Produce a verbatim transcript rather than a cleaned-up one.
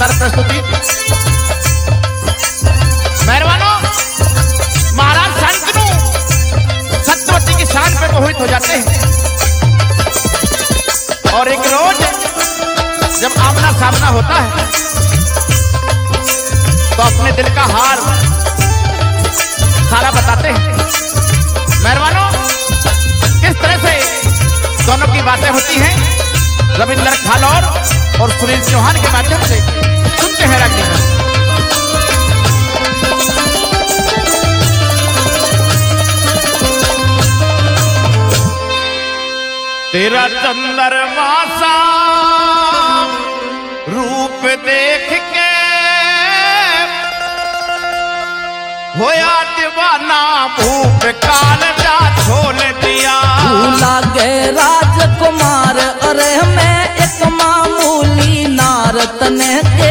शानदार प्रस्तुति। मेहरबानों, महाराज शांतनु सत्यवती की शान पे मोहित हो जाते हैं और एक रोज जब आमना सामना होता है तो अपने दिल का हाल सारा बताते हैं। मेहरबानों, किस तरह से दोनों की बातें होती हैं रविंद्र खालौर और सुनील चौहान के माध्यम से सुनते हैं रागी में। तेरा चंद्रमा सा रूप देख के होया दीवाना भूप काल जा छोड़ दिया। लागे राजकुमार अरे मैं एक मामूली नार तने के